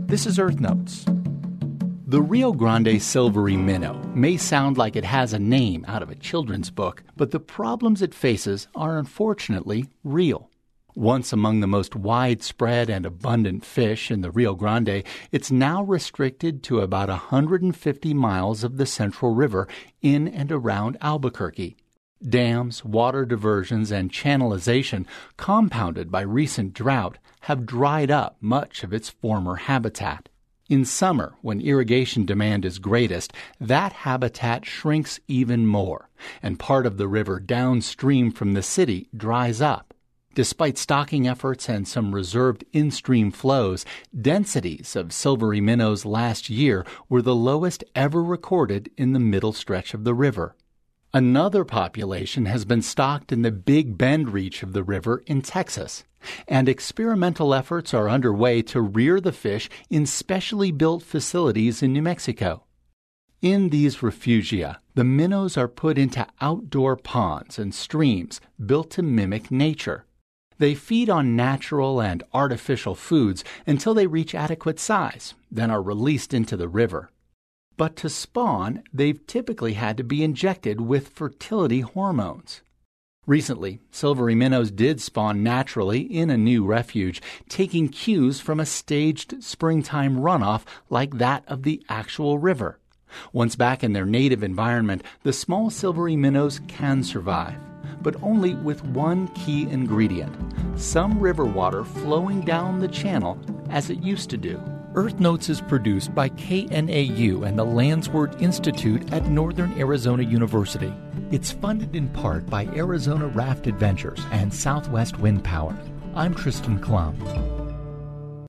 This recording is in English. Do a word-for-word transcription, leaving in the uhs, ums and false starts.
This is Earth Notes. The Rio Grande silvery minnow may sound like it has a name out of a children's book, but the problems it faces are unfortunately real. Once among the most widespread and abundant fish in the Rio Grande, it's now restricted to about one hundred fifty miles of the Central River in and around Albuquerque. Dams, water diversions, and channelization, compounded by recent drought, have dried up much of its former habitat. In summer, when irrigation demand is greatest, that habitat shrinks even more, and part of the river downstream from the city dries up. Despite stocking efforts and some reserved in-stream flows, densities of silvery minnows last year were the lowest ever recorded in the middle stretch of the river. Another population has been stocked in the Big Bend reach of the river in Texas, and experimental efforts are underway to rear the fish in specially built facilities in New Mexico. In these refugia, the minnows are put into outdoor ponds and streams built to mimic nature. They feed on natural and artificial foods until they reach adequate size, then are released into the river. But to spawn, they've typically had to be injected with fertility hormones. Recently, silvery minnows did spawn naturally in a new refuge, taking cues from a staged springtime runoff like that of the actual river. Once back in their native environment, the small silvery minnows can survive, but only with one key ingredient: some river water flowing down the channel as it used to do. Earth Notes is produced by K N A U and the Landsward Institute at Northern Arizona University. It's funded in part by Arizona Raft Adventures and Southwest Wind Power. I'm Tristan Klum.